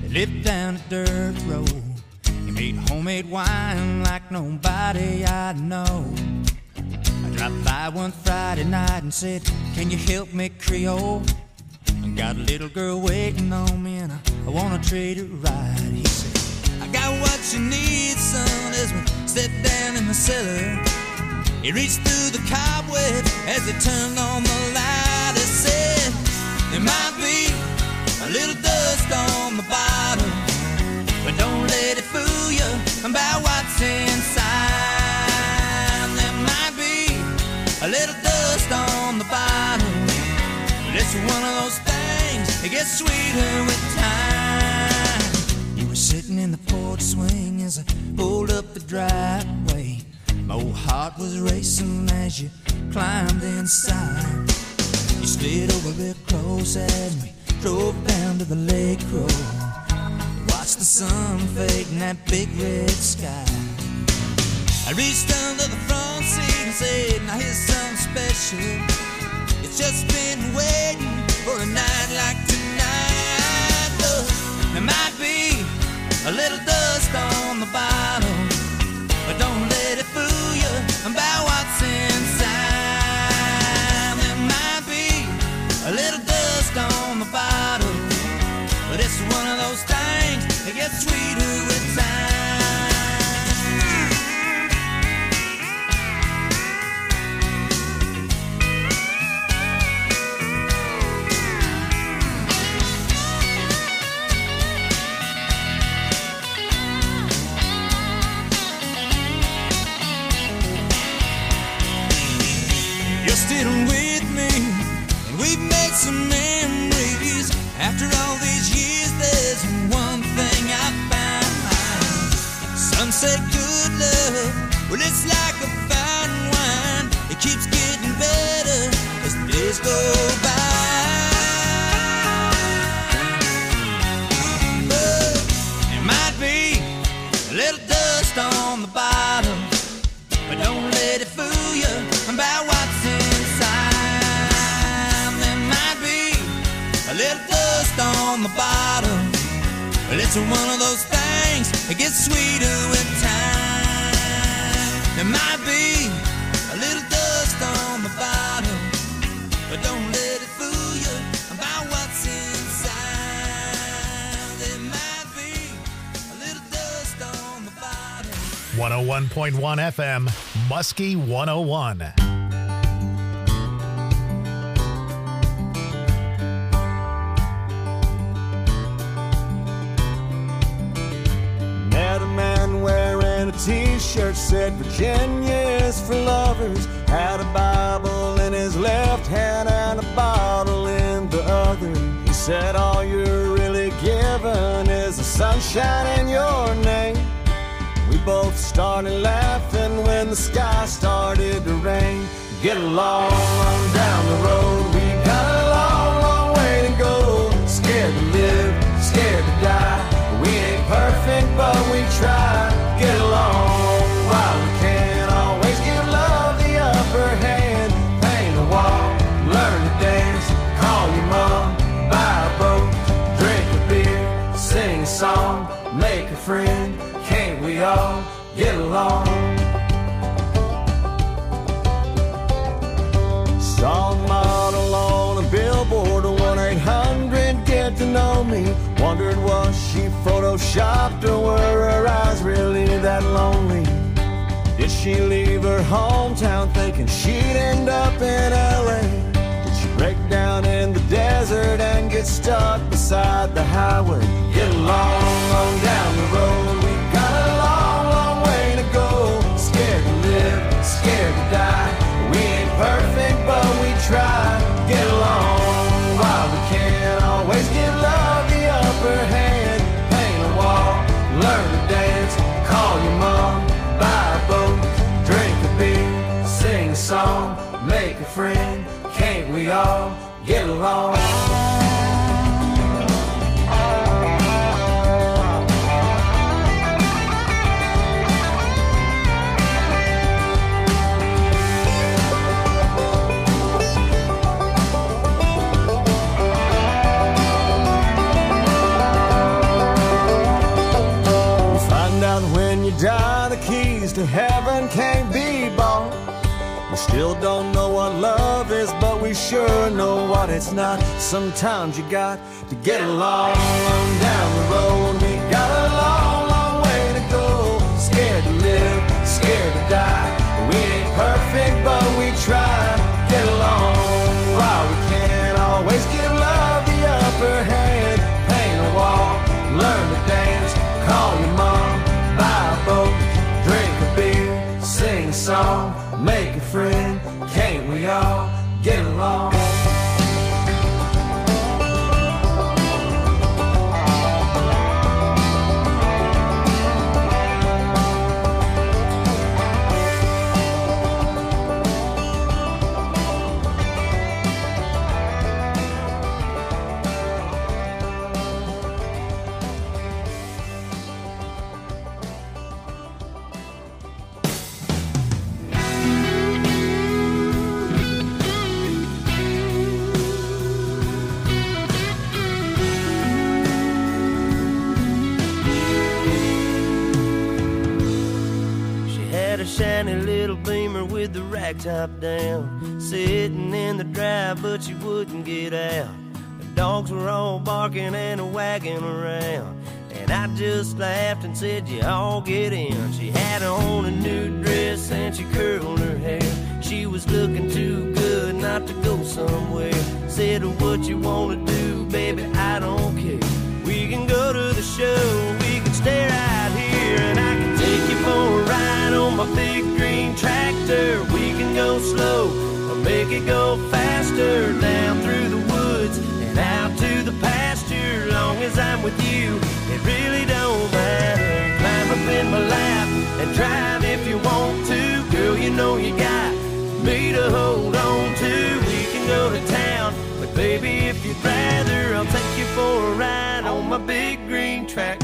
lived down a dirt road. He made homemade wine like nobody I know. I dropped by one Friday night and said, can you help me, Creole? I got a little girl waiting on me and I wanna treat her right. He said, I got what you need, son, as we stepped down in the cellar. He reached through the cobweb as he turned on the light. He said, there might be a little dust on the bottom, but don't let it fool you about what's inside. There might be a little dust on the bottom, but it's one of those things that gets sweeter with time. You were sitting in the porch swing as I pulled up the driveway. My old heart was racing as you climbed inside. You slid over real close as we drove down to the lake road. Watched the sun fade in that big red sky. I reached under the front seat and said, now here's something special. It's just been waiting for a night like tonight. Look, there might be a little dust on the bottom, but don't let it fool you about what's inside. There might be a little dust on the bottom, but it's one of those things that gets sweeter with time. You're still with me, and we've made some memories. After all these years, there's one thing I found. Some say good love, well, it's like a fine wine. It keeps getting better as the days go by. But there might be a little dust on the bottom, but don't let it fool you about what's inside. There might be a little dust on the bottom, but it's one of those things that gets sweeter with time. There might be a little dust on the bottom, but don't let it fool you about what's inside. There might be a little dust on the bottom. 101.1 FM, Muskie 101. Met a man wearing a t-shirt said Virginia's for lovers. Had a Bible in his left hand and a bottle in the other. He said all you're really given is the sunshine in your name. We both started laughing when the sky started to rain. Get along on down the road, we got a long, long way to go. Scared to live, scared to die. We ain't perfect, but we try. Get along while we can. Always give love the upper hand. Paint a wall, learn to dance. Call your mom, buy a boat, drink a beer, sing a song, make a friend. Can't we all get along? Saw a model on a billboard, 1-800 get to know me. Wondered was she photoshopped or were her eyes really that lonely? Did she leave her hometown thinking she'd end up in LA? Did she break down in the desert and get stuck beside the highway? Get along on down the road, we got a long, long way to go. Scared to live, scared to die. We ain't perfect, but we try. Get along while we can. Always give love the upper hand. Paint a wall, learn to dance. Call your mom, buy a boat, drink a beer, sing a song, make a friend. Can't we all get along? die, the keys to heaven can't be bought. We still don't know what love is, but we sure know what it's not. Sometimes you got to get along down the road. We got a long, long way to go. Scared to live, scared to die. We ain't perfect, but we try. Get along while we can. Always give love the upper hand. Paint a wall, learn to dance. Call your mom, buy a boat, drink a beer, sing a song, make a friend. Can't we all get along? Shiny little Beamer with the rack top down, sitting in the drive, but she wouldn't get out. The dogs were all barking and wagging around, and I just laughed and said, you all get in. She had on a new dress and she curled her hair. She was looking too good not to go somewhere. Said, what you wanna do, baby, I don't care. We can go to the show, we can stay right here, and I can take you for a ride on my big green tractor. We can go slow or make it go faster, down through the woods and out to the pasture. Long as I'm with you, it really don't matter. Climb up in my lap and drive if you want to. Girl, you know you got me to hold on to. We can go to town, but baby, if you'd rather, I'll take you for a ride on my big green tractor.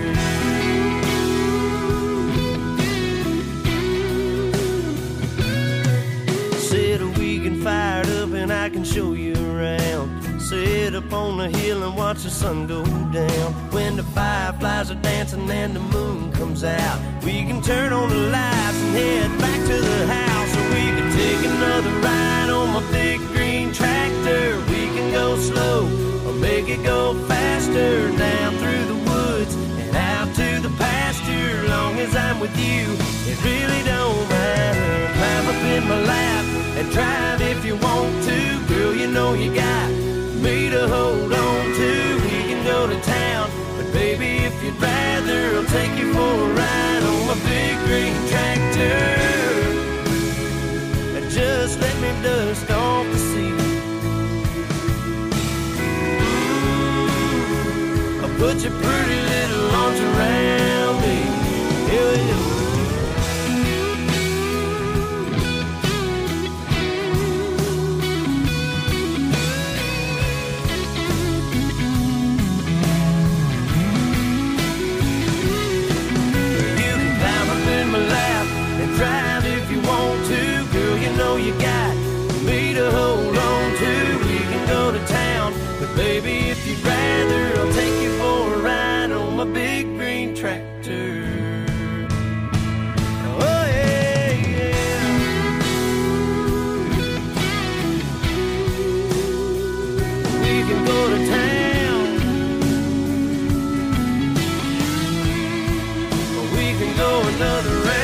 Fired up and I can show you around. Sit up on the hill and watch the sun go down. When the fireflies are dancing and the moon comes out, we can turn on the lights and head back to the house. Or we can take another ride on my big green tractor. We can go slow or make it go faster, down through the woods and out to the pasture. Long as I'm with you, it really don't matter. Climb up in my lap and drive if you want to. Girl, you know you got me to hold on to. We can go to town, but baby, if you'd rather, I'll take you for a ride on my big green tractor. And just let me dust off the seat. I'll put your pretty little arms around me. Yeah, yeah. Drive if you want to, girl, you know you got me to hold on to. We can go to town, but baby, if you'd rather, I'll take you for a ride on my big green tractor. Oh yeah, yeah. We can go to town, or we can go another round.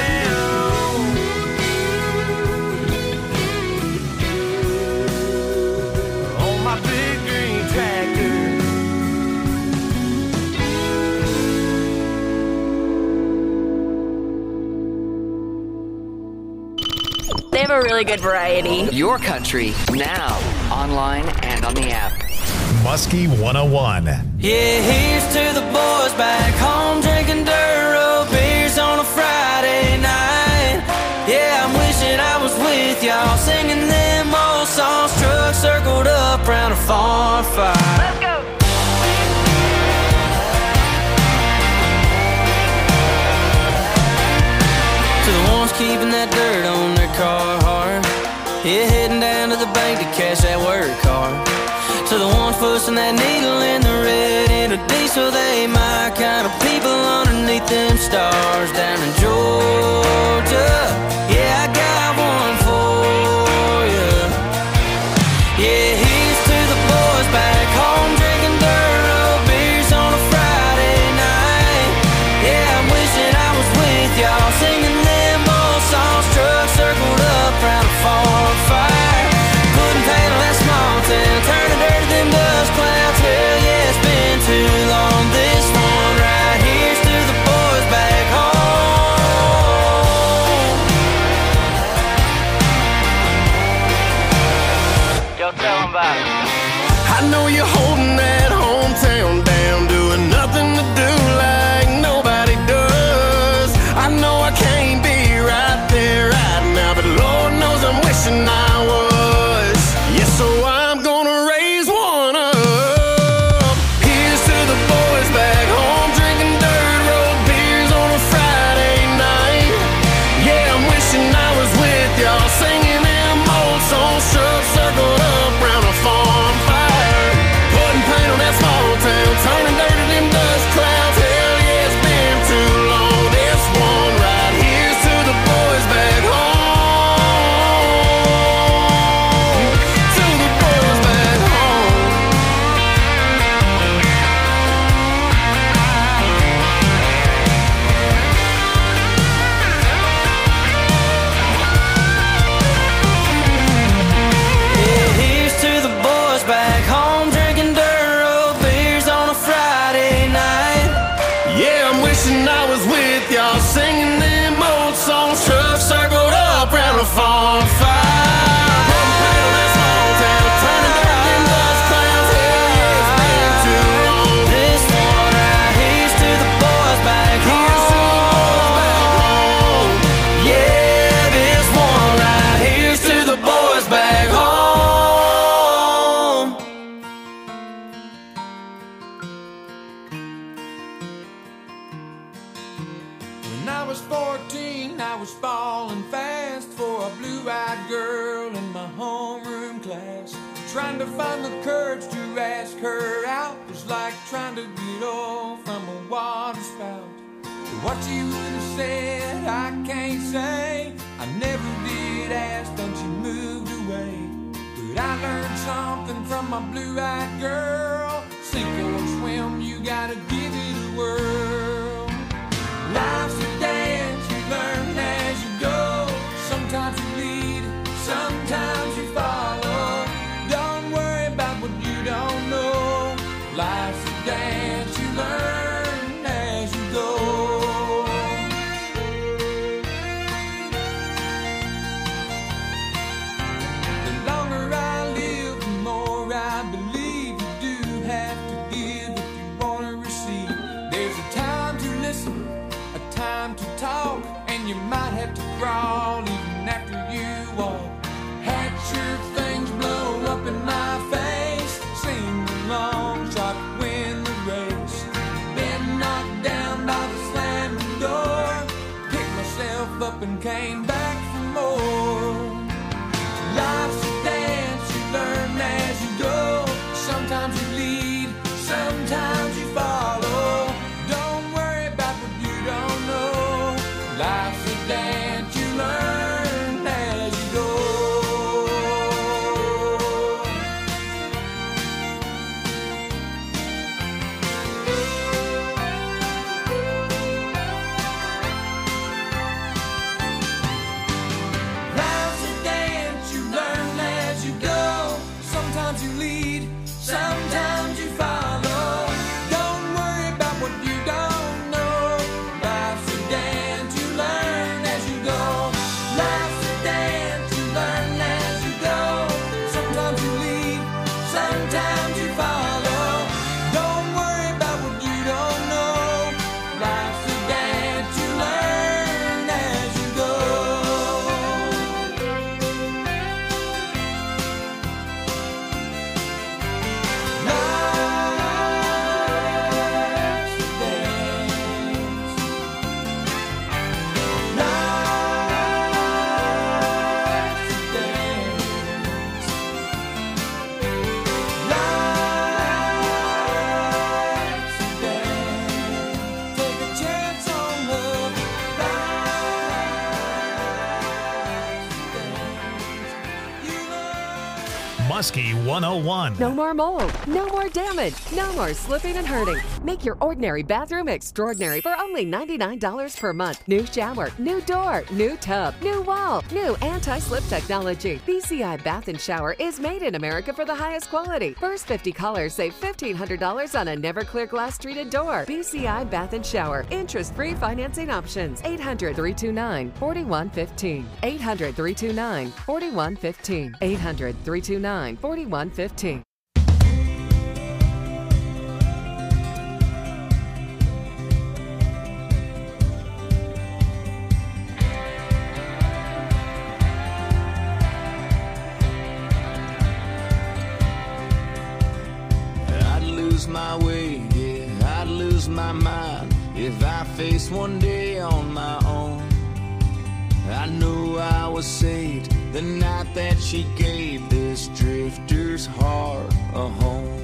They have a really good variety. Your country, now, online and on the app. Muskie 101. Yeah, here's to the boys back home drinking Duro beers on a Friday night. Yeah, I'm wishing I was with y'all singing them old songs. Trucks circled up round a farm fire. Let's go. To the ones keeping that dirt on their car hard. Yeah, heading down to the bank to cash that work car. To the ones pushing that needle in the red in a diesel, they my kind of people underneath them stars. Down in Georgia. life on fire. From cradle to small town, turning dark in bus clouds. Hell yeah, it's been too long. This one right here's to the boys back home. Yeah, this one right here's to the boys back home. When I was 14, I was falling fast for a blue-eyed girl in my homeroom class. Trying to find the courage to ask her out was like trying to get off from a water spout. What you would have said, I can't say. I never did ask, then she moved away. But I learned something from my blue-eyed girl. Sink or swim, you gotta give it a whirl. Life's a dance, you learn as you go. Sometimes you lead, sometimes you follow. Don't worry about what you don't know. Life's a dance, you learn as you go. The longer I live, the more I believe you do have to give if you want to receive. There's a time to listen, a time to talk, and you might have to crawl even after you walk. Hatch your things, blow up in my face. Sing along, shot, win the race. Been knocked down by the slamming door. Picked myself up and came back for more. Life's a dance, you learn as you go. Sometimes you lead, sometimes you follow. Don't worry about what you don't know. Life's a dance, you learn as you go. Life's a dance, you learn as you go. Sometimes you lead, sometimes you follow. Don't worry about what you don't know. Life's a dance, you learn as you go. Life's a dance, you learn as you go. Sometimes you lead, sometimes you follow. Don't worry about what you don't know. Life's a dance, you learn as you go. Muskie 101. No more mold, no more damage, no more slipping and hurting. Make your ordinary bathroom extraordinary for only $99 per month. New shower, new door, new tub, new wall, new anti-slip technology. BCI Bath and Shower is made in America for the highest quality. First 50 callers save $1,500 on a never clear glass treated door. BCI Bath and Shower. Interest-free financing options. 800-329-4115. 800-329-4115. 800-329-4115. I'd lose my way, yeah, I'd lose my mind if I faced one day on my own. I knew I was saved the night that she gave this drifter's heart a home.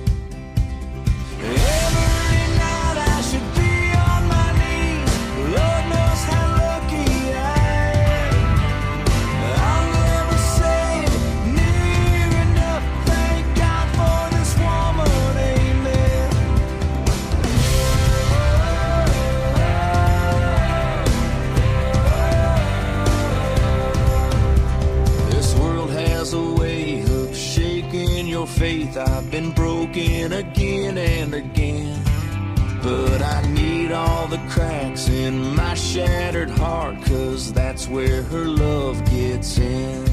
Every night I should be on my knees. Lord knows how lucky I am. I'll never say near enough. Thank God for this woman, amen. This world has a way of shaking your faith. I've been broken again and again, but I need all the cracks in my shattered heart, 'cause that's where her love gets in.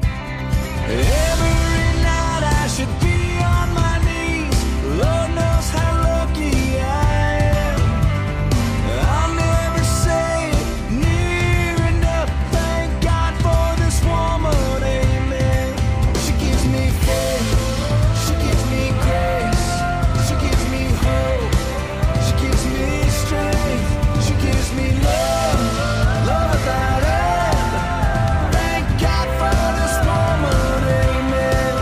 Every night I should be on my knees, Lord knows how lucky I am. I'll never say it near enough, thank God for this woman, amen. She gives me faith, she gives me grace, she gives me hope, she gives me strength, she gives me love, love without end. Thank God for this woman, amen.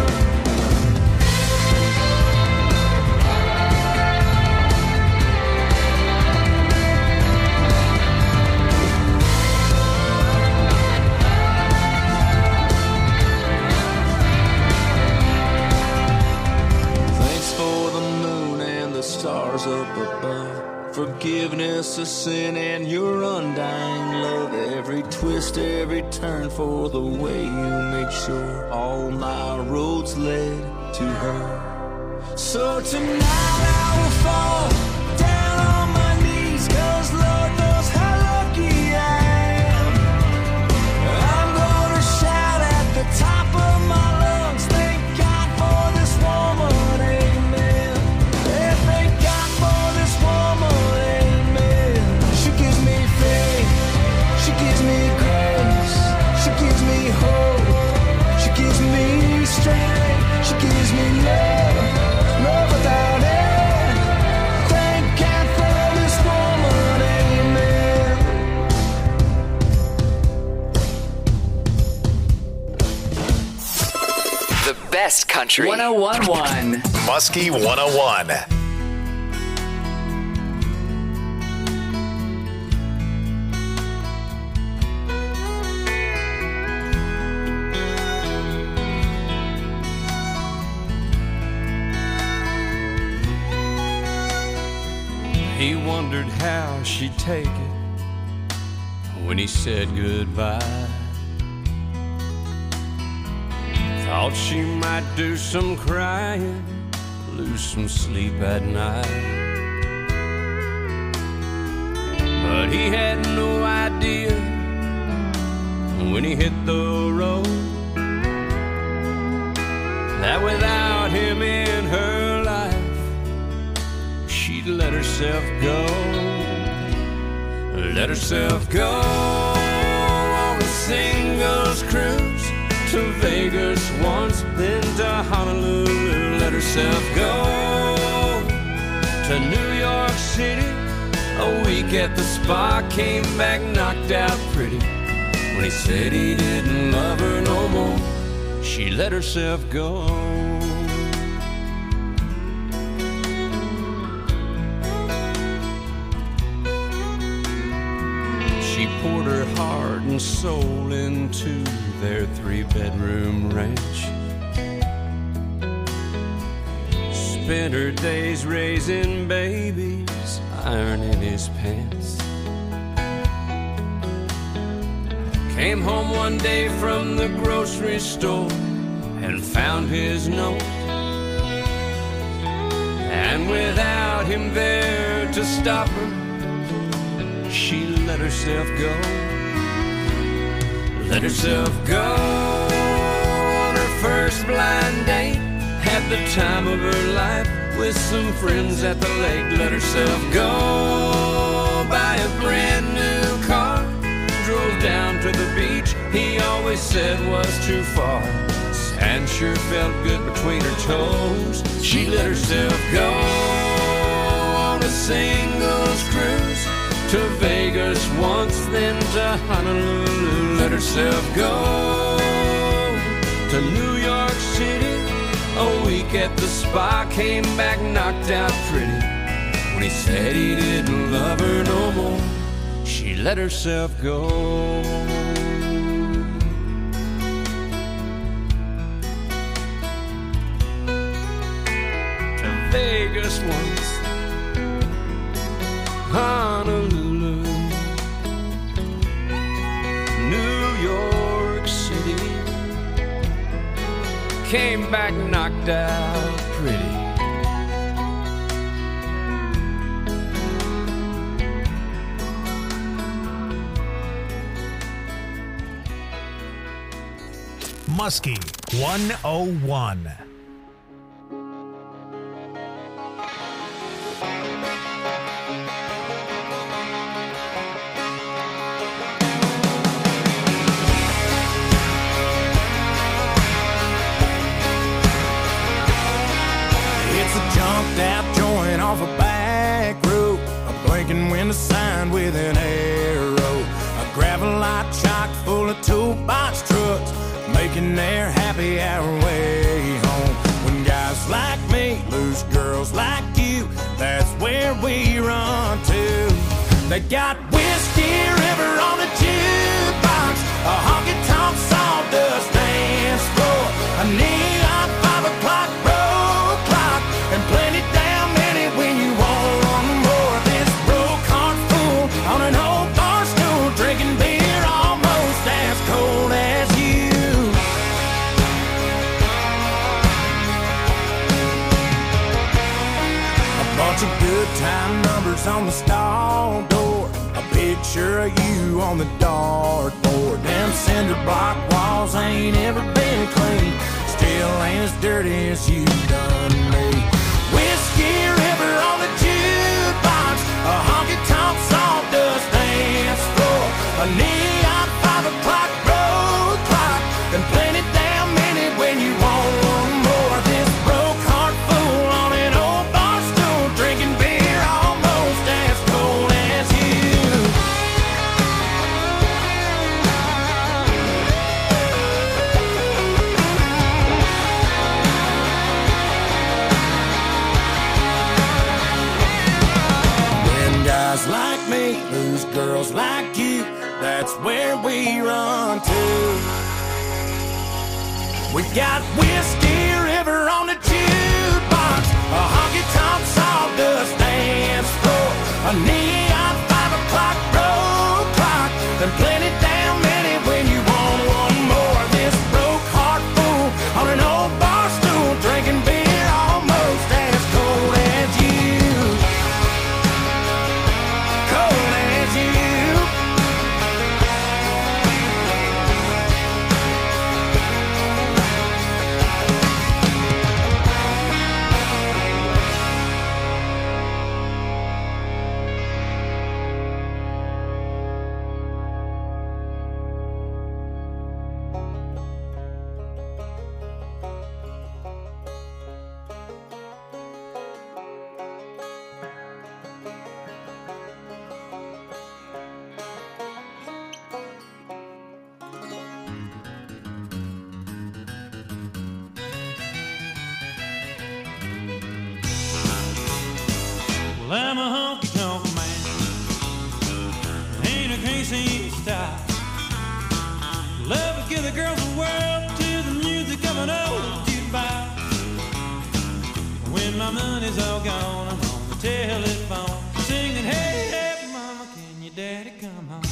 Thanks for the moon and the stars up above, forgiveness of sin and your undying love. Every twist, every turn, for the way you make sure all my roads led to her. So tonight I will fall down on my knees, 'cause Lord knows how lucky I am. I'm gonna shout at the top of my lungs, thank God for this woman, amen. Yeah, thank God for this woman, amen. She gives me faith, she gives me grace, she gives me hope, she gives me strength, she gives me love, love without end. Thank God for this woman, amen. The best country. 1011. Muskie 101. He wondered how she'd take it when he said goodbye. Thought she might do some crying, lose some sleep at night. But he had no idea when he hit the road that without him in her life, she'd let herself go. Let herself go on a singles cruise to Vegas once, then to Honolulu. Let herself go to New York City. A week at the spa, came back knocked out pretty. When he said he didn't love her no more, she let herself go. She poured her heart and soul into their 3-bedroom ranch. Spent her days raising babies, ironing his pants. Came home one day from the grocery store and found his note. And without him there to stop her, she let herself go. Let herself go on her first blind date. Had the time of her life with some friends at the lake. Let herself go buy a brand new car. Drove down to the beach he always said was too far. Sand sure felt good between her toes. She let herself go on a singles cruise to Vegas once, then to Honolulu. Let herself go to New York City. A week at the spa, came back knocked out pretty. When he said he didn't love her no more, she let herself go. To Vegas once, Honolulu, New York City. Came back knocked out pretty. Muskie 101. It's a jumped out joint off a back road, a blinking window sign with an arrow, a gravel lot chock full of toolbox trucks, making their happy hour way home. When guys like me lose girls like you, that's where we run to. They got Whiskey River on the jukebox, a honky-tonk sawdust dance floor, a neon 5 o'clock road clock, and plenty damn many when you want more. This broke heart fool on an old bar stool, drinking beer almost as cold as you. A bunch of good time numbers on the stall door, a picture of you on the dartboard. Them cinder block walls ain't ever been clean, still ain't as dirty as you done me. Whiskey River on the jukebox, a honky-tonk sawdust dance floor, a neon 5 o'clock road clock, and plenty damn many when you want more. This broke heart fool on an old bar stool, drinking beer almost as cold as you. When guys like me lose girls like you, that's where we run to. We got Whiskey River on the jukebox, a honky-tonk sawdust dance floor, a neon 5 o'clock road clock, and plenty damn many when you want one more. This broke heart fool on an old bar stool, drinking beer almost as cold as you. Cold as you. Well, I'm a honky-tonk man, ain't a crazy style. Love to give the girls the world to the music of an old jukebox. When my money's all gone, I'm on the telephone, singing, hey, hey, mama, can your daddy come home?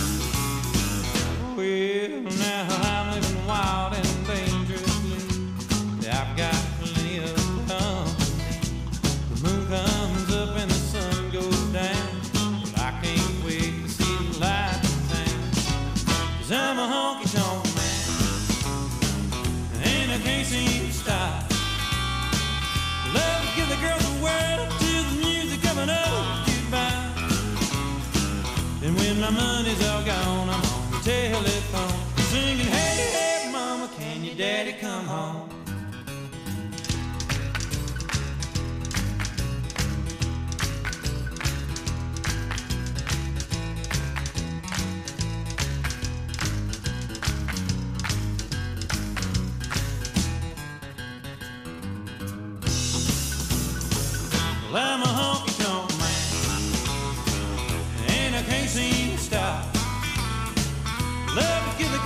Well, now I'm living wild and dangerously. I've got plenty of company. The moon comes up and the sun goes down, but I can't wait to see the light in town. 'Cause I'm a honky-tonk man, and I can't seem to stop. Love to give the girls the world to the music of an old jukebox. And when my money's all gone, I'm on the telephone, singing, hey, hey, mama, can your daddy come home? Well, I'm a honky-tonk man, and I can't seem to stop. Love to give the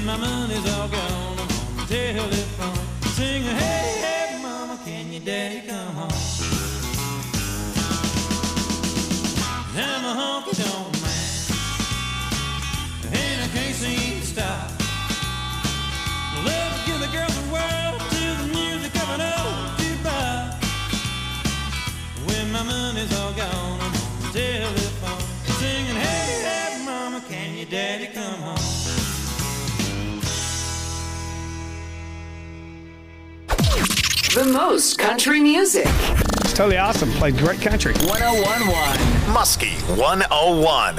When my money's all gone, I'm gonna telephone, sing, hey, hey, mama, can your daddy come home? I'm a honky-tonk man, and I can't seem to stop. Love to give the girls the world to the music of an old jukebox. When my money's all gone, I'm on the telephone, singing, hey, hey, mama, can your daddy come home? The most country music. It's totally awesome. Played great country. 1011. Muskie 101.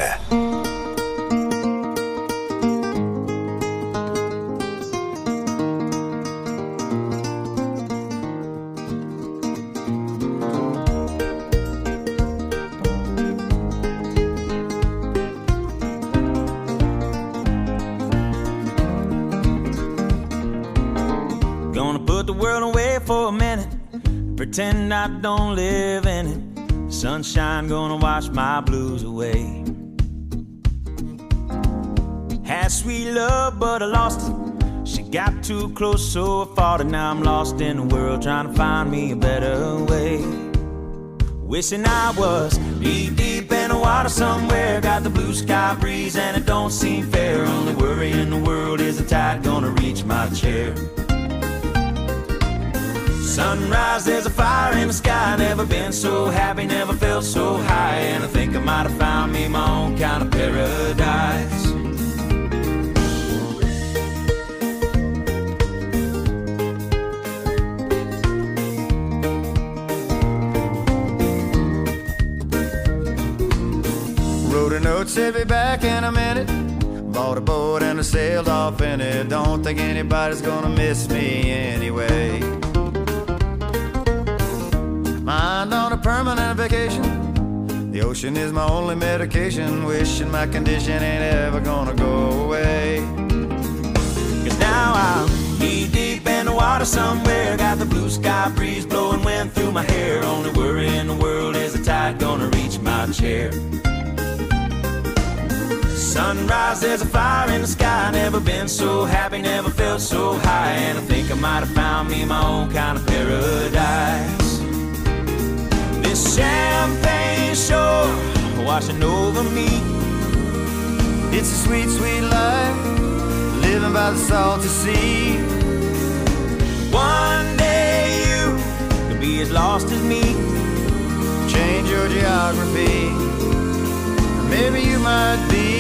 Gonna put the world away for a minute, pretend I don't live in it. Sunshine gonna wash my blues away. Had sweet love, but I lost it. She got too close, so I fought it. Now I'm lost in the world, trying to find me a better way. Wishing I was deep in the water somewhere. Got the blue sky breeze and it don't seem fair. Only worry in the world is the tide gonna reach my chair. Sunrise, there's a fire in the sky. Never been so happy, never felt so high. And I think I might have found me my own kind of paradise. Wrote a note, said be back in a minute. Bought a boat and I sailed off in it. Don't think anybody's gonna miss me anyway. Mind on a permanent vacation. The ocean is my only medication. Wishing my condition ain't ever gonna go away. Cause now I'm knee deep in the water somewhere. Got the blue sky breeze blowing wind through my hair. Only worry in the world is the tide gonna reach my chair. Sunrise, there's a fire in the sky. Never been so happy, never felt so high. And I think I might have found me my own kind of paradise. This champagne shore washing over me. It's a sweet, sweet life, living by the salty sea. One day you could be as lost as me. Change your geography, maybe you might be.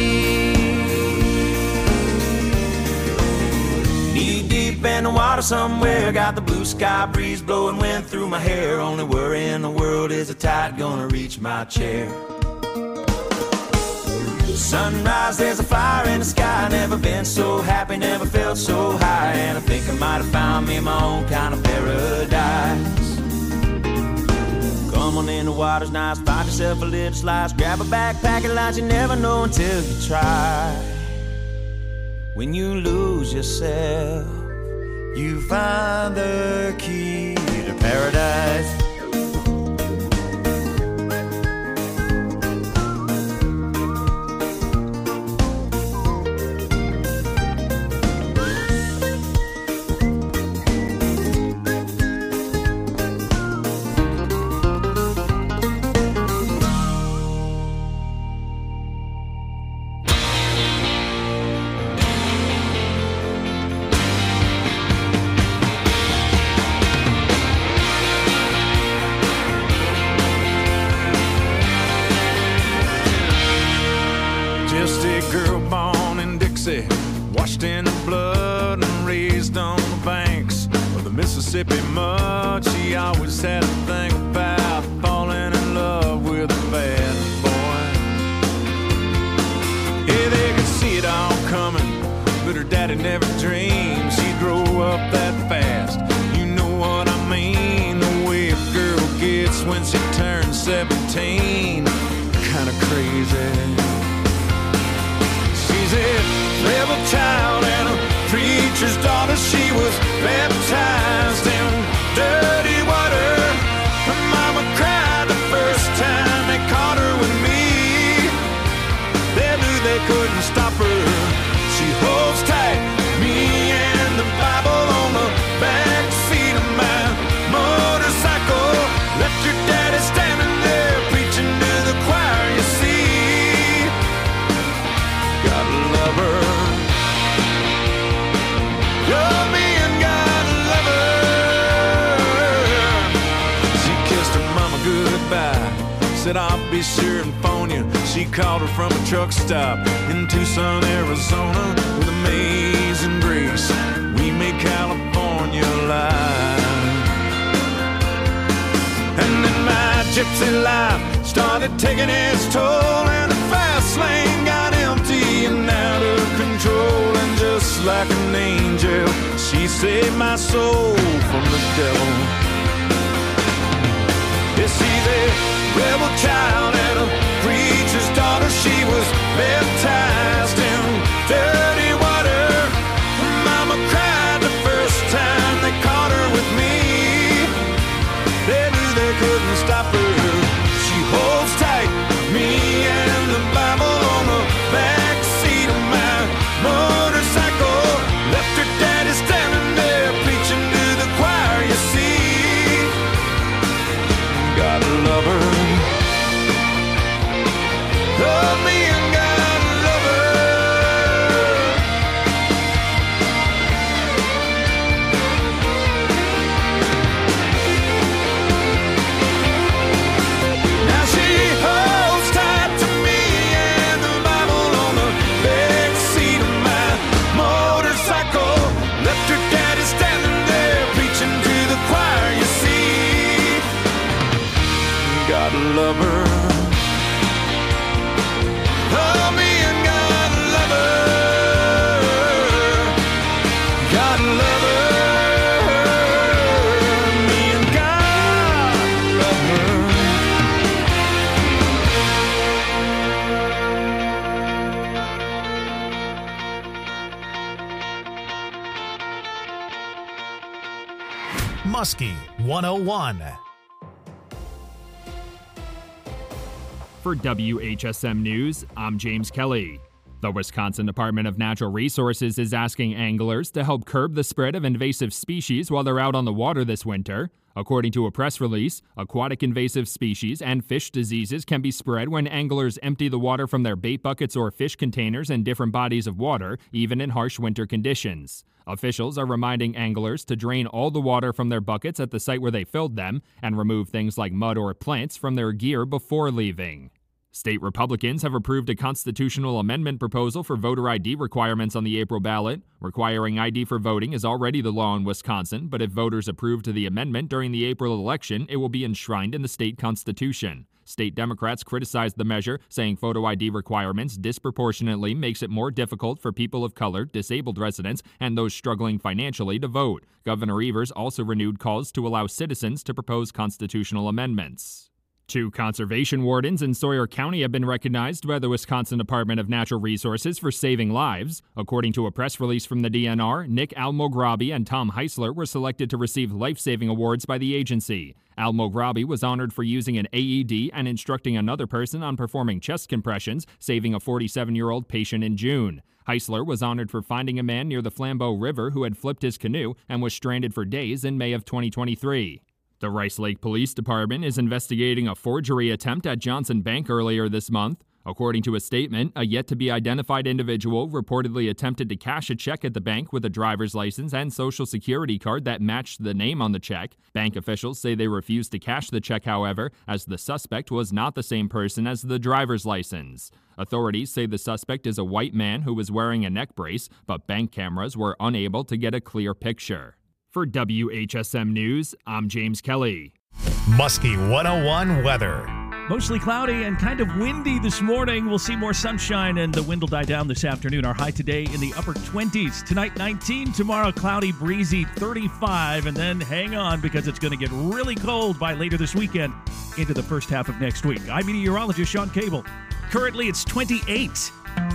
Knee deep in the water somewhere. Got the blue sky breeze blowing wind through my hair. Only worry in the world is the tide gonna reach my chair. Sunrise, there's a fire in the sky. Never been so happy, never felt so high. And I think I might have found me my own kind of paradise. Come on in, the water's nice. Find yourself a little slice. Grab a backpack and lunch. You never know until you try. When you lose yourself, you find the key to paradise. Washed in the blood and raised on the banks of the Mississippi mud. She always had a thing about falling in love with a bad boy. Yeah, they could see it all coming, but her daddy never dreamed she'd grow up that fast. You know what I mean, the way a girl gets when she turns 17. Kinda crazy. She's a rebel child and a preacher's daughter. She was baptized in dirty water. Her mama cried the first time they caught her with me. They knew they couldn't stop her. She holds tight said I'll be sure and phone you. She called her from a truck stop in Tucson, Arizona. With amazing grace, we made California alive. And then my gypsy life started taking its toll, and the fast lane got empty and out of control. And just like an angel, she saved my soul from the devil. Yes, she's a rebel child and a preacher's daughter. She was baptized in dirty water. Mama cried the first time they caught her with me. They knew they couldn't stop her. She holds tight, me and the Bible on the back seat of my motorcycle. Left her daddy standing there preaching to the choir, you see. Gotta love her. Love me and gotta love her. Now she holds tight to me and the Bible on the back seat of my motorcycle. Left her daddy standing there preaching to the choir, you see. Gotta love her. Love me and gotta love her. Gotta love her. Me and gotta love her. Muskie 101. For WHSM News, I'm James Kelly. The Wisconsin Department of Natural Resources is asking anglers to help curb the spread of invasive species while they're out on the water this winter. According to a press release, aquatic invasive species and fish diseases can be spread when anglers empty the water from their bait buckets or fish containers in different bodies of water, even in harsh winter conditions. Officials are reminding anglers to drain all the water from their buckets at the site where they filled them and remove things like mud or plants from their gear before leaving. State Republicans have approved a constitutional amendment proposal for voter ID requirements on the April ballot. Requiring ID for voting is already the law in Wisconsin, but if voters approve to the amendment during the April election, it will be enshrined in the state constitution. State Democrats criticized the measure, saying photo ID requirements disproportionately makes it more difficult for people of color, disabled residents, and those struggling financially to vote. Governor Evers also renewed calls to allow citizens to propose constitutional amendments. 2 conservation wardens in Sawyer County have been recognized by the Wisconsin Department of Natural Resources for saving lives. According to a press release from the DNR, Nick Almograbi and Tom Heisler were selected to receive life-saving awards by the agency. Almograbi was honored for using an AED and instructing another person on performing chest compressions, saving a 47-year-old patient in June. Heisler was honored for finding a man near the Flambeau River who had flipped his canoe and was stranded for days in May of 2023. The Rice Lake Police Department is investigating a forgery attempt at Johnson Bank earlier this month. According to a statement, a yet-to-be-identified individual reportedly attempted to cash a check at the bank with a driver's license and social security card that matched the name on the check. Bank officials say they refused to cash the check, however, as the suspect was not the same person as the driver's license. Authorities say the suspect is a white man who was wearing a neck brace, but bank cameras were unable to get a clear picture. For WHSM News, I'm James Kelly. Muskie 101 weather. Mostly cloudy and kind of windy this morning. We'll see more sunshine and the wind will die down this afternoon. Our high today in the upper 20s. Tonight 19, tomorrow cloudy, breezy 35. And then hang on because it's going to get really cold by later this weekend into the first half of next week. I'm meteorologist Sean Cable. Currently it's 28.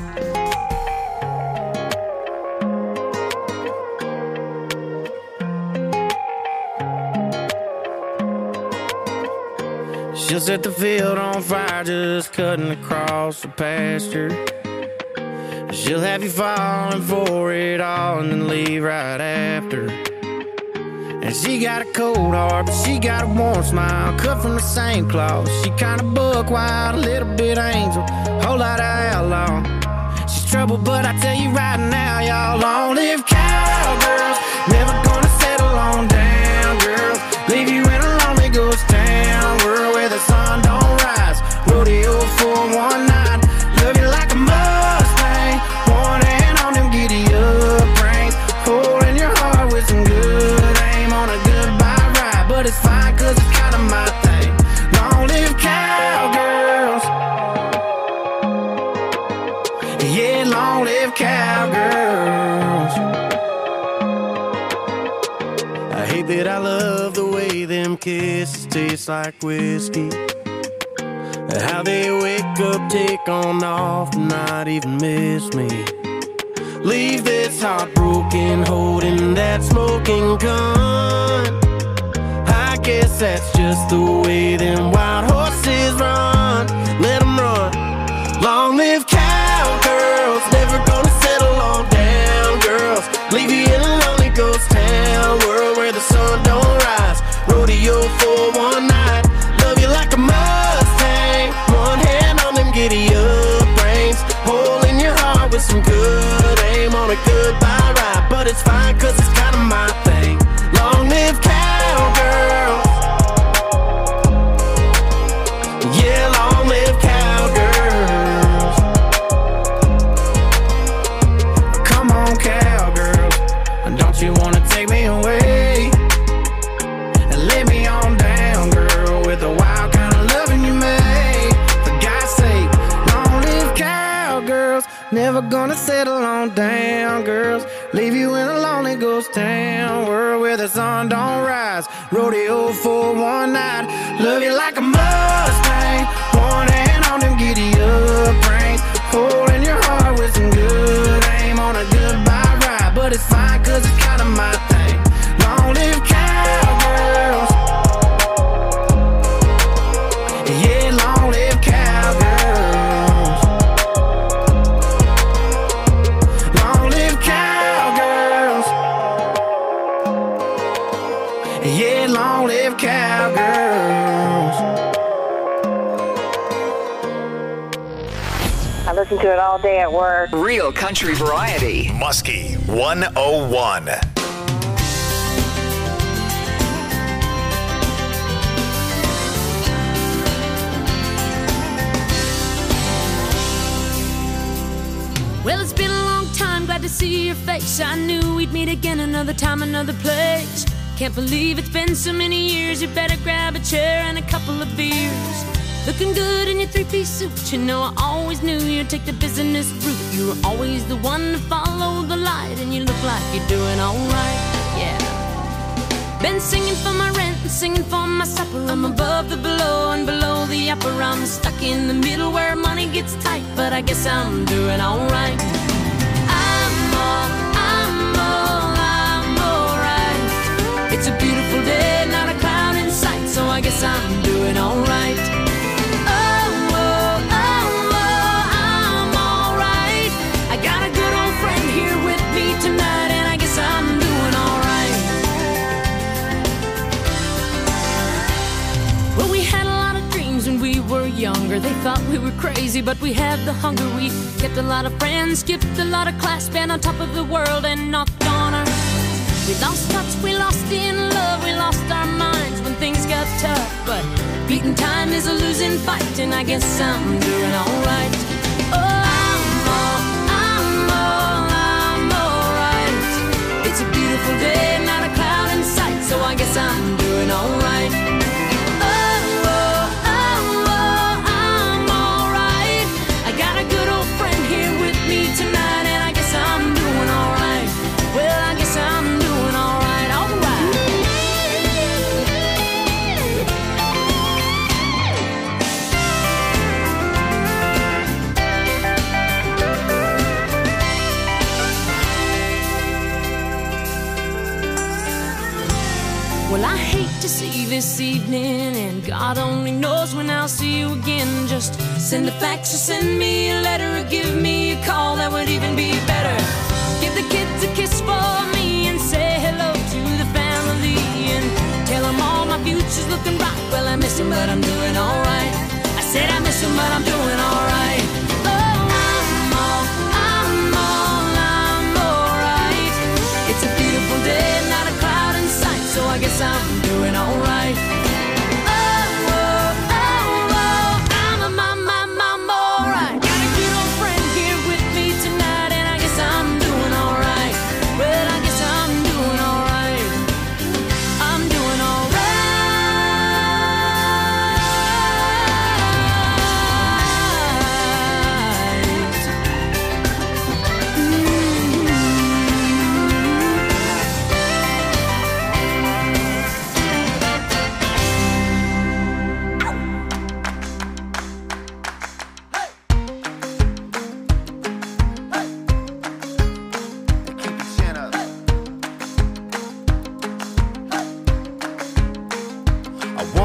She'll set the field on fire just cutting across the pasture. She'll have you falling for it all and then leave right after. And she got a cold heart, but she got a warm smile, cut from the same cloth. She kinda buck wild, a little bit angel, whole lot of outlaw. She's trouble, but I tell you right now, y'all, long-lived cowgirls, never gonna settle on down, girls. Leave you in a lonely ghost town, world where the sun don't rise, Kid, I love the way them kisses taste like whiskey. How they wake up, take on off, not even miss me. Leave this heartbroken, holding that smoking gun. I guess that's just the way them wild horses run. Let them run. Long live cowgirls, never gonna settle on down girls. Leave you in a lonely ghost town, world where the sun don't rise. Rodeo for one night, love you like a Mustang. One hand on them giddy up reins, hole in your heart with some good aim on a goodbye ride. But it's fine cause it's kinda my thing. Long live cowgirls. Yeah, long live cowgirls. Come on, cowgirls, don't you wanna take me away and lay me on down, girl, with the wild kind of loving you made. For God's sake, long live cowgirls, never gonna settle on down, girls. Leave you in a lonely ghost town, world where the sun don't rise. Rodeo for one night, love you like a Mustang. One hand on them giddy up reins, holding your heart with some good aim on a goodbye ride. But it's fine cause it's kinda my thing. Long live cowgirls. Yeah, long live cowgirls. Long live cowgirls. Yeah, long live cowgirls. I listen to it all day at work. Real country variety. Muskie 101. Well, it's been a long time, glad to see your face. I knew we'd meet again another time, another place. Can't believe it's been so many years. You better grab a chair and a couple of beers. Looking good in your three-piece suit. You know I always knew you'd take the business route. You were always the one to follow the light, and you look like you're doing alright, yeah. Been singing for my rent and singing for my supper. I'm above the below and below the upper. I'm stuck in the middle where money gets tight, but I guess I'm doing alright. I'm alright. It's a beautiful day, not a cloud in sight, so I guess I'm doing alright. Younger, they thought we were crazy, but we had the hunger. We kept a lot of friends, skipped a lot of class, been on top of the world and knocked on our. We lost touch, we lost in love, we lost our minds when things got tough. But beating time is a losing fight, and I guess I'm doing alright. Oh, I'm alright. It's a beautiful day, not a cloud in sight, so I guess I'm doing alright. Tonight, and I guess I'm doing alright. Well, I guess I'm doing alright, alright. Well, I hate to see this evening, and God only knows when I'll see you again. Just send a fax or send me a letter or give me a call, that would even be better. Give the kids a kiss for me and say hello to the family, and tell them all my future's looking bright. Well, I miss them, but I'm doing alright. I said I miss them, but I'm doing alright. Oh, I'm alright. It's a beautiful day, not a cloud in sight, so I guess I'm doing alright.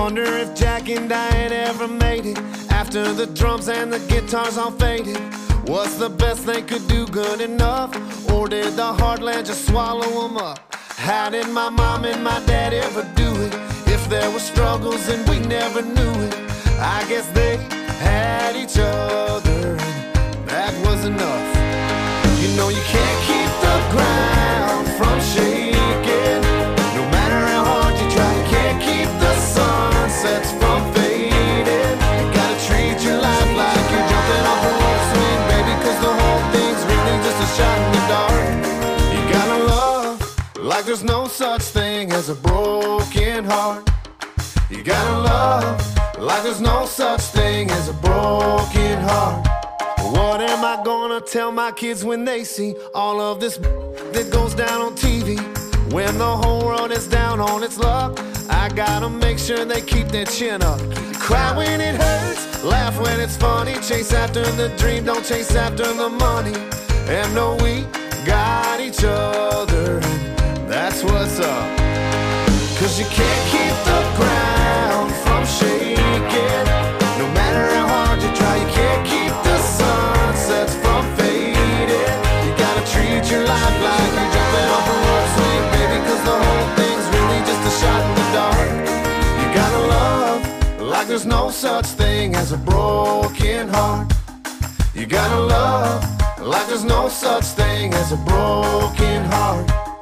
wonder if Jack and Diane ever made it after the drums and the guitars all faded. Was the best they could do good enough, or did the heartland just swallow them up? How did my mom and my dad ever do it? If there were struggles and we never knew it, I guess they had each other, and that was enough. You know you can't keep the ground from shaking, no matter how hard you try. You can't keep the sunsets from fading. You gotta treat your life like you're jumping off a rope swing, baby, 'cause the whole thing's really just a shot in the dark. You gotta love like there's no such thing as a broken heart. You gotta love like there's no such thing as a broken heart. What am I gonna tell my kids when they see all of this that goes down on TV? When the whole world is down on its luck, I gotta make sure they keep their chin up. Cry when it hurts, laugh when it's funny. Chase after the dream, don't chase after the money. And know we got each other, and that's what's up. 'Cause you can't keep the ground from shaking, no matter how hard you try. You can't keep the sunsets from fading. You gotta treat your life like you're jumping off a rope swing, baby, 'cause the whole thing's really just a shot in the dark. You gotta love like there's no such thing as a broken heart. You gotta love like there's no such thing as a broken heart.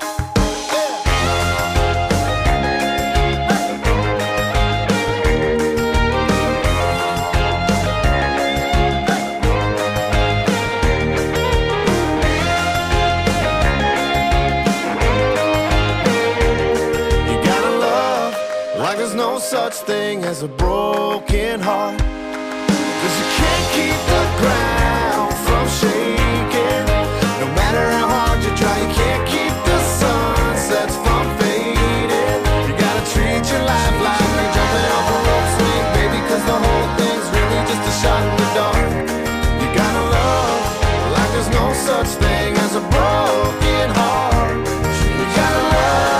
No such thing as a broken heart, 'cause you can't keep the ground from shaking, no matter how hard you try. You can't keep the sunsets from fading. You gotta treat your life like you're jumping off a rope swing, baby, 'cause the whole thing's really just a shot in the dark. You gotta love like there's no such thing as a broken heart. You gotta love.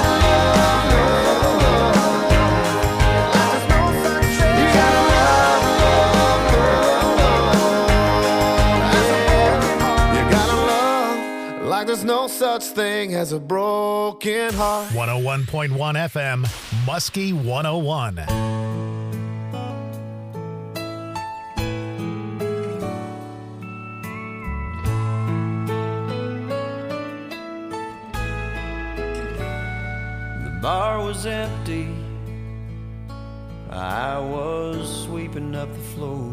There's no such thing as a broken heart. 101.1 FM, Muskie 101. The bar was empty. I was sweeping up the floor.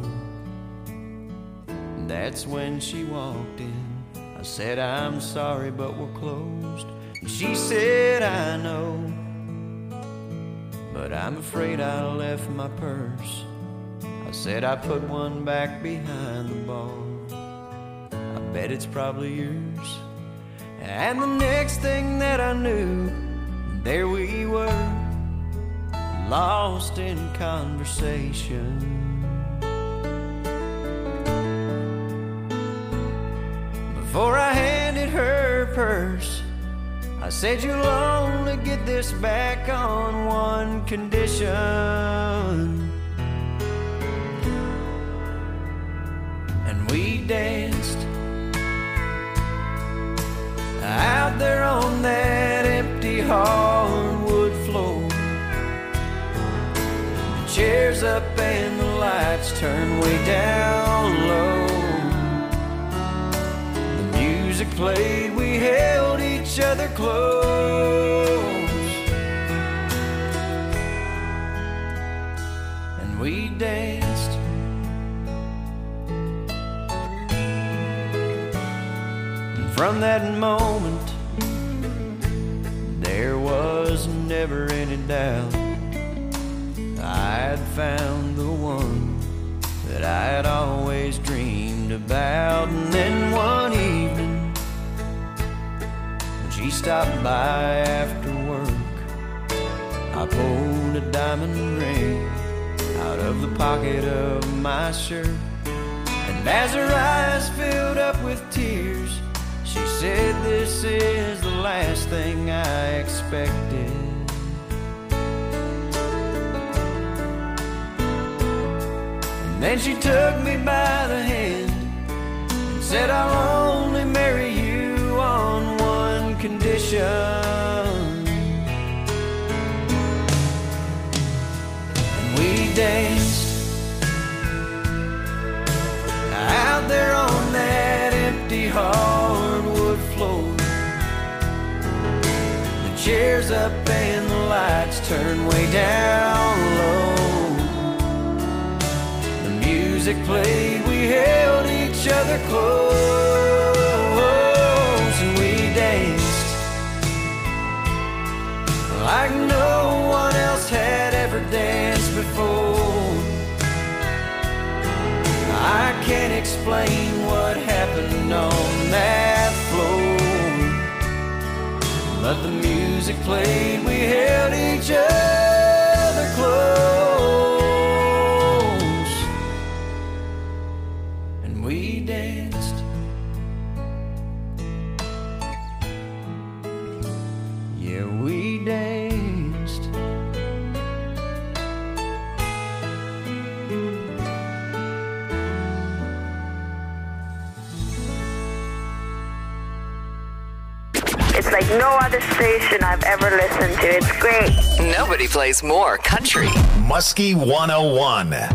That's when she walked in. I said, I'm sorry, but we're closed. And she said, I know, but I'm afraid I left my purse. I said, I put one back behind the bar. I bet it's probably yours. And the next thing that I knew, there we were, lost in conversation. Before I handed her purse, I said, you'll only get this back on one condition. And we danced out there on that empty hardwood floor. The chairs up and the lights turned way down low. Music played, we held each other close, and we danced. And from that moment, there was never any doubt I'd found the one that I had always dreamed about. And then one evening, she stopped by after work. I pulled a diamond ring out of the pocket of my shirt, and as her eyes filled up with tears, she said, this is the last thing I expected. Then she took me by the hand and said, I'll only marry you on one condition. And we danced out there on that empty hardwood floor. The chairs up and the lights turned way down low. Music played, we held each other close, and we danced like no one else had ever danced before. I can't explain what happened on that floor, but the music played, we held each other close. We danced. Yeah, we danced. It's like no other station I've ever listened to. It's great. Nobody plays more country. Muskie 101.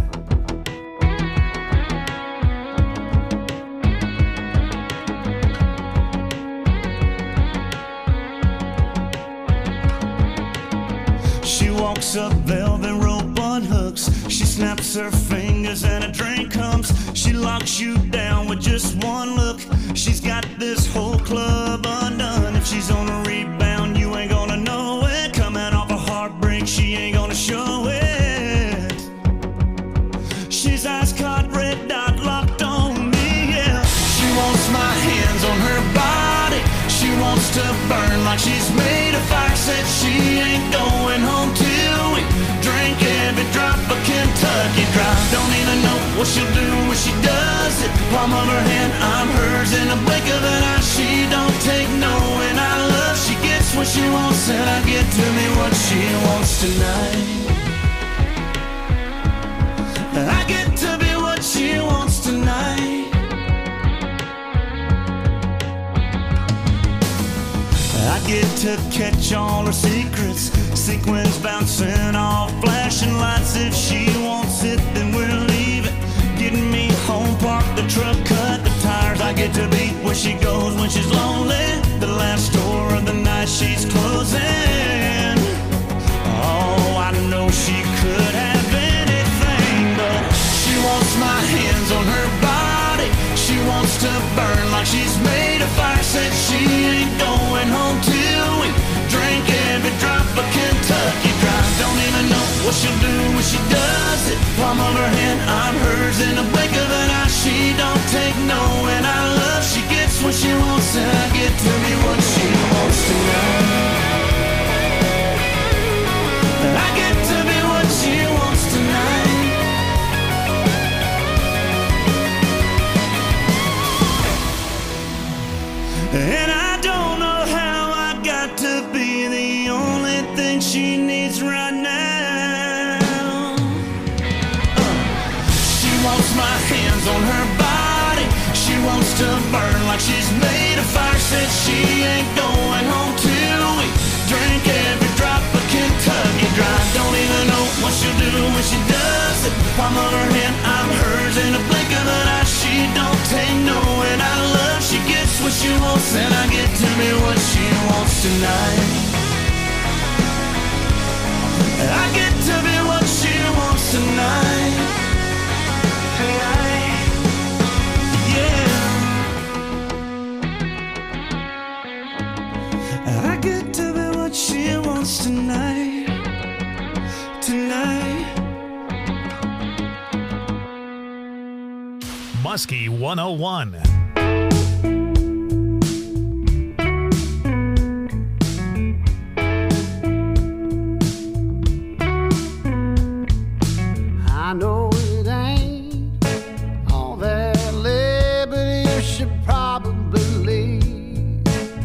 Walks up velvet rope on hooks. She snaps her fingers and a drink comes. She locks you down with just one look. She's got this whole club undone. If she's on a rebound, you ain't gonna know it. Coming off a heartbreak, she ain't gonna show it. She's ice cold, red dot locked on me, yeah. She wants my hands on her body. She wants to burn like she's made of fire. Said she ain't going home till we drink every drop of Kentucky Dry. Don't even know what she'll do when she does it. Palm of her hand, I'm hers in a blink of an eye. She don't take no, and I love. She gets what she wants, and I get to me what she wants tonight. I get to be what she wants tonight. I get to catch all her secrets. Sequins bouncing off flashing lights. If she wants it, then we'll leave it. Getting me home, park the truck, cut the tires. I get to be where she goes when she's lonely. The last store of the night she's closing. Oh, I know she could have anything, but she wants my hands on her body. She wants to burn like she's made of fire. Said she ain't going home till we drink every drop of Kentucky Dry. Don't even know what she'll do when she does it. Palm of her hand, I'm hers in a blink of an eye. She don't take no, and I love. She gets what she wants, and I get to be what she wants tonight. I get to be what she wants tonight. And I don't know how I got to be the only thing she needs right now. She wants my hands on her body. She wants to burn like she's made of fire. Said she ain't going home till we drink every drop of Kentucky Dry. Don't even know what she'll do when she does it. Palm of her hand, I'm hers in a blink of an eye. She don't take no, and I love. She gets what she wants, and I get to be what she wants tonight. I get to be what she wants tonight. Tonight, yeah. I get to be what she wants tonight. Tonight. Muskie 101. I know it ain't all that liberty you should probably leave.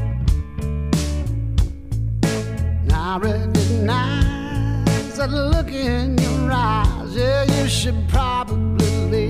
I recognize that look in your eyes, yeah, you should probably leave.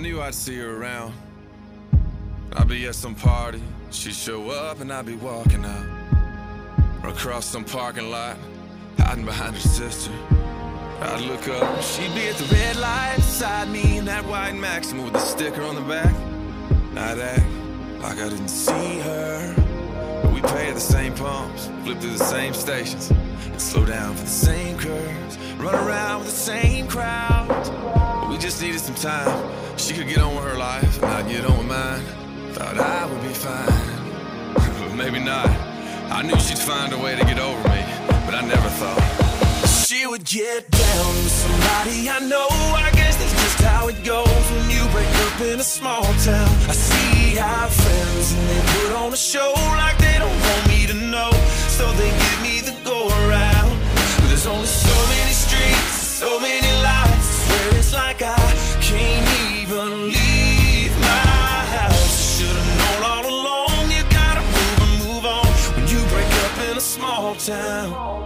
knew I'd see her around. I'd be at some party, she'd show up and I'd be walking out. Or across some parking lot, hiding behind her sister. I'd look up, she'd be at the red light beside me in that white Maxima with the sticker on the back. I'd act like I didn't see her, but we pay at the same pumps, flip through the same stations, and slow down for the same curves, run around with the same crowds. But we just needed some time. She could get on with her life, and I'd get on with mine. Thought I would be fine, but maybe not. I knew she'd find a way to get over me, but I never thought she would get down with somebody I know. I guess that's just how it goes when you break up in a small town. I see our friends and they put on a show like they don't want me to know, so they give me the go around. But there's only so many streets, so many lights. I swear it's like I can't even leave my house. Should've known all along, you gotta move and move on when you break up in a small town.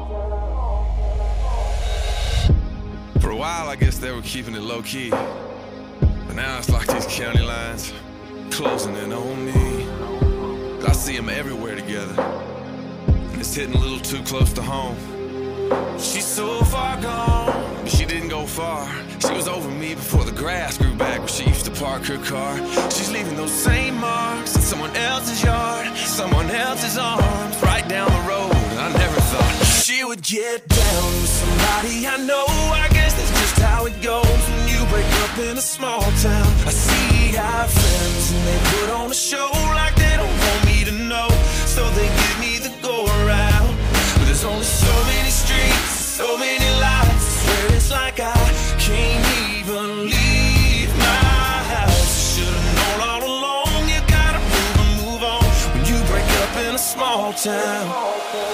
For a while, I guess they were keeping it low-key, but now it's like these county lines closing in on me. I see them everywhere together, and it's hitting a little too close to home. She's so far gone, but she didn't go far. She was over me before the grass grew back where she used to park her car. She's leaving those same marks in someone else's yard, someone else's arms, right down the road. And I never thought she would get down with somebody I know. I guess that's just how it goes when you break up in a small town. I see our friends and they put on a show like they don't want me to know, so they give me the go around. But there's only so many streets, so many lights. I swear it's like I can't even leave my house. Should've known all along, you gotta move and move on when you break up in a small town.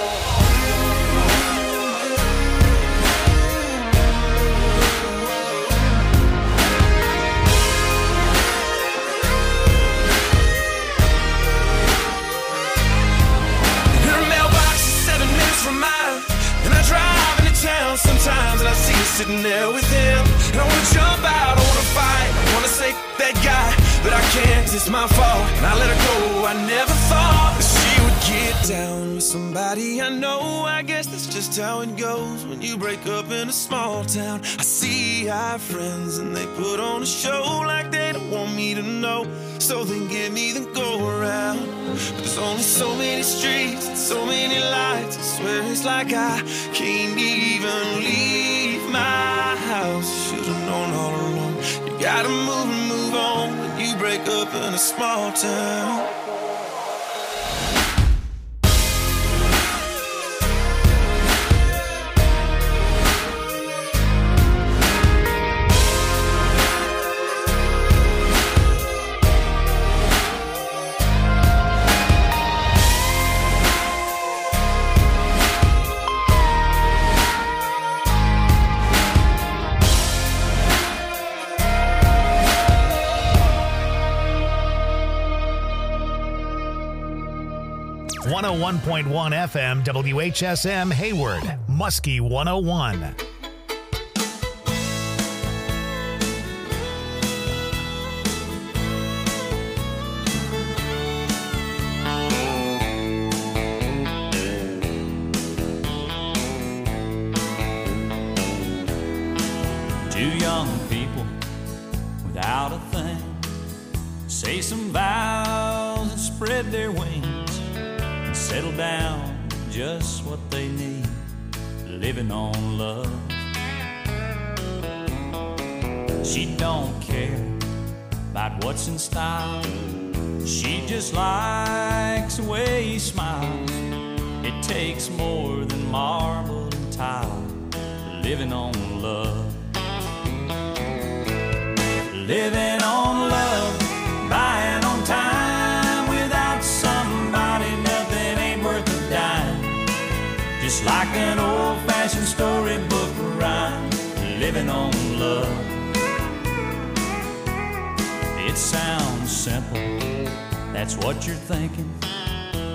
From mine, and I drive into town sometimes, and I see her sitting there with him, and I wanna jump out, I wanna fight, I wanna say that guy, but I can't, 'cause it's my fault, and I let her go. I never thought that she would get down with somebody I know. I guess that's just how it goes when you break up in a small town. I see our friends and they put on a show like they don't want me to know, so they give me the go around. But there's only so many streets and so many lights. I swear it's like I can't even leave my house. Should've known all along, you gotta move and move on when you break up in a small town. .1 FM WHSM Hayward, Muskie 101. Two young people without a thing say some vows and spread their wings, settle down, just what they need, living on love. She don't care about what's in style, she just likes the way he smiles. It takes more than marble and tile, living on love. Living on love, buying on time, without somebody nothing ain't worth a dime. Just like an old-fashioned storybook rhyme, living on love. It sounds simple, that's what you're thinking,